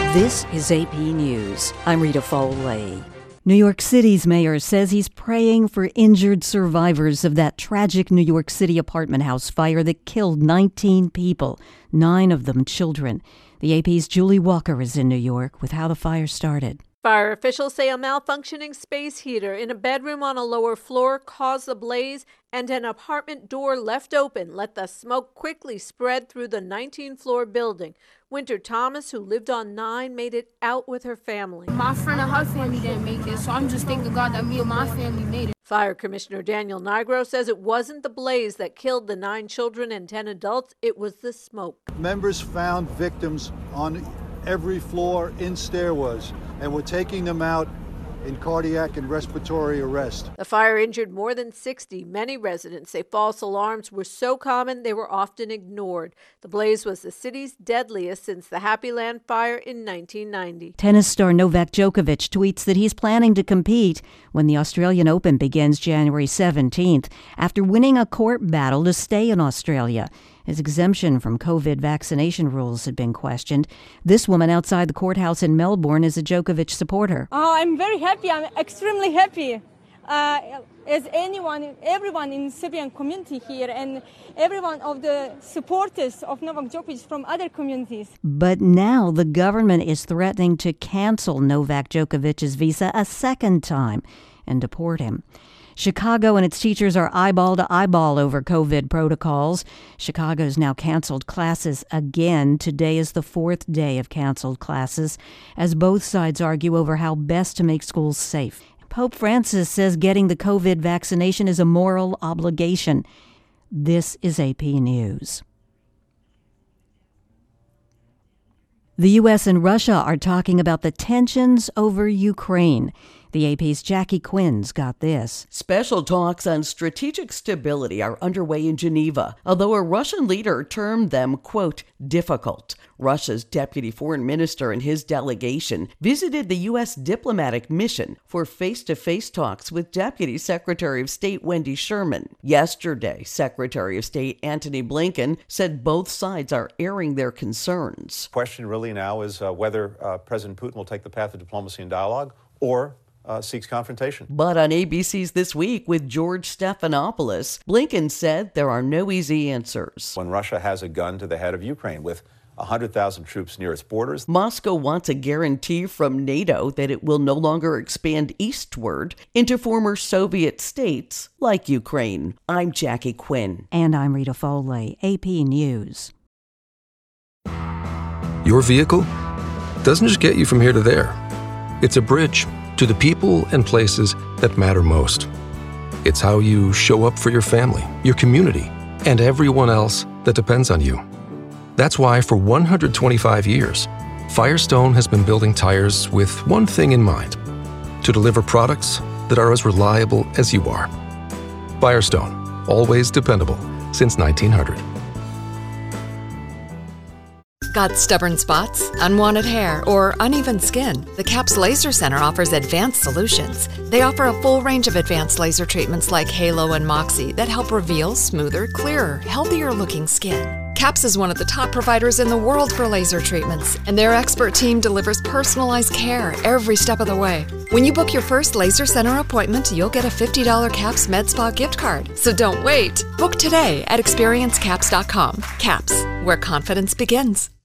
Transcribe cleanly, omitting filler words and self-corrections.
This is AP News. I'm Rita Foley. New York City's mayor says he's praying for injured survivors of that tragic New York City apartment house fire that killed 19 people, 9 of them children. The AP's Julie Walker is in New York with how the fire started. Fire officials say a malfunctioning space heater in a bedroom on a lower floor caused the blaze, and an apartment door left open let the smoke quickly spread through the 19-floor building. Winter Thomas, who lived on 9, made it out with her family. My friend and her family didn't make it, so I'm just thanking God that me and my family made it. Fire Commissioner Daniel Nigro says it wasn't the blaze that killed the 9 children and 10 adults, it was the smoke. Members found victims on every floor in stairwells, and we're taking them out in cardiac and respiratory arrest. The fire injured more than 60. Many residents say false alarms were so common they were often ignored. The blaze was the city's deadliest since the Happy Land fire in 1990. Tennis star Novak Djokovic tweets that he's planning to compete when the Australian Open begins January 17th after winning a court battle to stay in Australia. His exemption from COVID vaccination rules had been questioned. This woman outside the courthouse in Melbourne is a Djokovic supporter. Oh, I'm very happy. I'm extremely happy. As everyone in Serbian community here and everyone of the supporters of Novak Djokovic from other communities. But now the government is threatening to cancel Novak Djokovic's visa a second time and deport him. Chicago and its teachers are eyeball to eyeball over COVID protocols. Chicago's now canceled classes again. Today is the 4th day of canceled classes, as both sides argue over how best to make schools safe. Pope Francis says getting the COVID vaccination is a moral obligation. This is AP News. The U.S. and Russia are talking about the tensions over Ukraine. The AP's Jackie Quinn's got this. Special talks on strategic stability are underway in Geneva, although a Russian leader termed them, quote, difficult. Russia's deputy foreign minister and his delegation visited the U.S. diplomatic mission for face-to-face talks with Deputy Secretary of State Wendy Sherman. Yesterday, Secretary of State Antony Blinken said both sides are airing their concerns. The question really now is whether President Putin will take the path of diplomacy and dialogue or seeks confrontation. But on ABC's This Week with George Stephanopoulos, Blinken said there are no easy answers. When Russia has a gun to the head of Ukraine with 100,000 troops near its borders, Moscow wants a guarantee from NATO that it will no longer expand eastward into former Soviet states like Ukraine. I'm Jackie Quinn. And I'm Rita Foley, AP News. Your vehicle doesn't just get you from here to there. It's a bridge to the people and places that matter most. It's how you show up for your family, your community, and everyone else that depends on you. That's why for 125 years, Firestone has been building tires with one thing in mind: to deliver products that are as reliable as you are. Firestone, always dependable since 1900. Got stubborn spots, unwanted hair, or uneven skin? The CAPS Laser Center offers advanced solutions. They offer a full range of advanced laser treatments like Halo and Moxie that help reveal smoother, clearer, healthier-looking skin. CAPS is one of the top providers in the world for laser treatments, and their expert team delivers personalized care every step of the way. When you book your first Laser Center appointment, you'll get a $50 CAPS MedSpa gift card. So don't wait. Book today at experiencecaps.com. CAPS, where confidence begins.